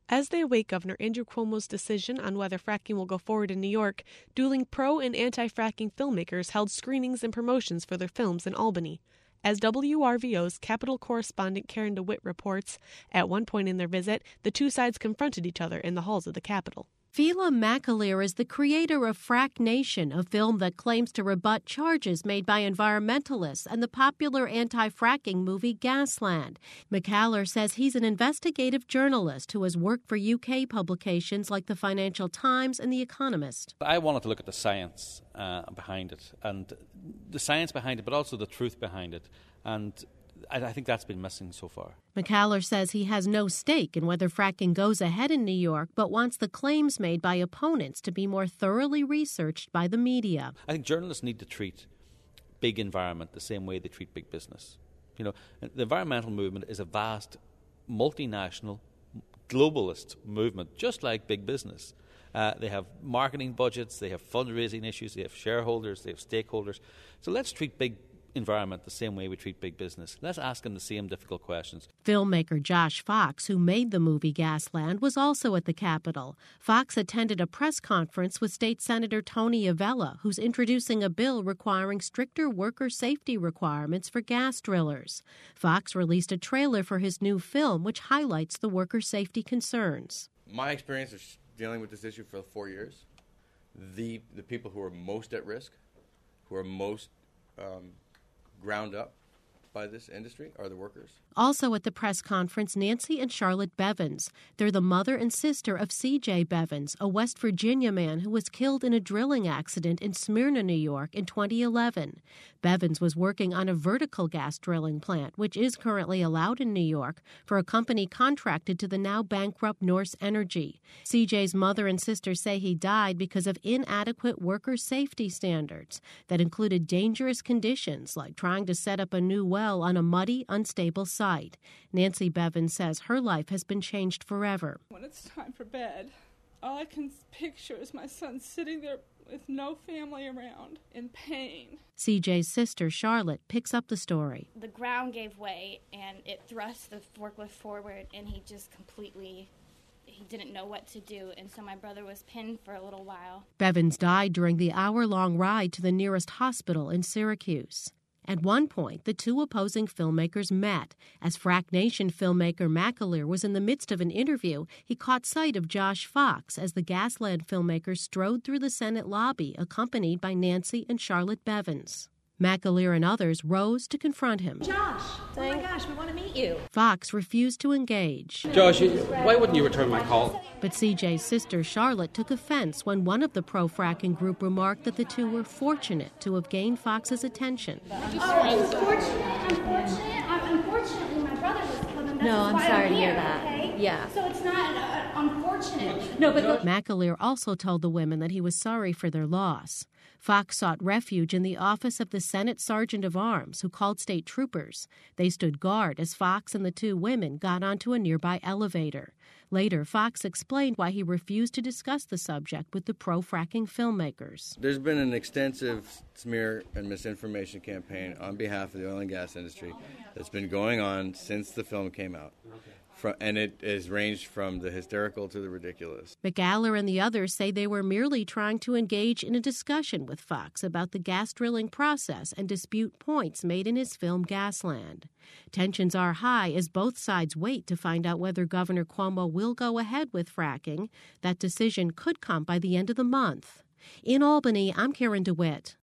As they await Governor Andrew Cuomo's decision on whether fracking will go forward in New York, dueling pro- and anti-fracking filmmakers held screenings and promotions for their films in Albany. As WRVO's Capitol correspondent Karen DeWitt reports, at one point in their visit, the two sides confronted each other in the halls of the Capitol. Fela McAleer is the creator of Frack Nation, a film that claims to rebut charges made by environmentalists and the popular anti-fracking movie Gasland. McAleer says he's an investigative journalist who has worked for UK publications like the Financial Times and The Economist. I wanted to look at the science behind it, and the science behind it, but also the truth behind it. And I think that's been missing so far. McAleer says he has no stake in whether fracking goes ahead in New York, but wants the claims made by opponents to be more thoroughly researched by the media. I think journalists need to treat big environment the same way they treat big business. You know, the environmental movement is a vast, multinational, globalist movement, just like big business. They have marketing budgets, they have fundraising issues, they have shareholders, they have stakeholders. So let's treat big environment the same way we treat big business. Let's ask them the same difficult questions. Filmmaker Josh Fox, who made the movie Gasland, was also at the Capitol. Fox attended a press conference with State Senator Tony Avella, who's introducing a bill requiring stricter worker safety requirements for gas drillers. Fox released a trailer for his new film, which highlights the worker safety concerns. My experience is dealing with this issue for 4 years. The people who are most at risk, who are most ground up by this industry are the workers. Also at the press conference, Nancy and Charlotte Bevins. They're the mother and sister of C.J. Bevins, a West Virginia man who was killed in a drilling accident in Smyrna, New York in 2011. Bevins was working on a vertical gas drilling plant, which is currently allowed in New York, for a company contracted to the now bankrupt Norse Energy. C.J.'s mother and sister say he died because of inadequate worker safety standards that included dangerous conditions like trying to set up a new well on a muddy, unstable site. Nancy Bevins says her life has been changed forever. When it's time for bed, all I can picture is my son sitting there with no family around, in pain. CJ's sister, Charlotte, picks up the story. The ground gave way, and it thrust the forklift forward, and he didn't know what to do, and so my brother was pinned for a little while. Bevins died during the hour-long ride to the nearest hospital in Syracuse. At one point, the two opposing filmmakers met. As Frack Nation filmmaker McAleer was in the midst of an interview, he caught sight of Josh Fox as the Gasland filmmakers strode through the Senate lobby, accompanied by Nancy and Charlotte Bevins. McAleer and others rose to confront him. Josh, oh my gosh, we want to meet you. Fox refused to engage. Josh, why wouldn't you return my call? But CJ's sister Charlotte took offense when one of the pro-fracking group remarked that the two were fortunate to have gained Fox's attention. Unfortunately, my brother was killed, and that's No, I'm why sorry to here, hear that. Okay? Yeah. So it's not unfortunate. No, but McAleer also told the women that he was sorry for their loss. Fox sought refuge in the office of the Senate Sergeant of Arms, who called state troopers. They stood guard as Fox and the two women got onto a nearby elevator. Later, Fox explained why he refused to discuss the subject with the pro-fracking filmmakers. There's been an extensive smear and misinformation campaign on behalf of the oil and gas industry that's been going on since the film came out. And it has ranged from the hysterical to the ridiculous. McAleer and the others say they were merely trying to engage in a discussion with Fox about the gas drilling process and dispute points made in his film Gasland. Tensions are high as both sides wait to find out whether Governor Cuomo will go ahead with fracking. That decision could come by the end of the month. In Albany, I'm Karen DeWitt.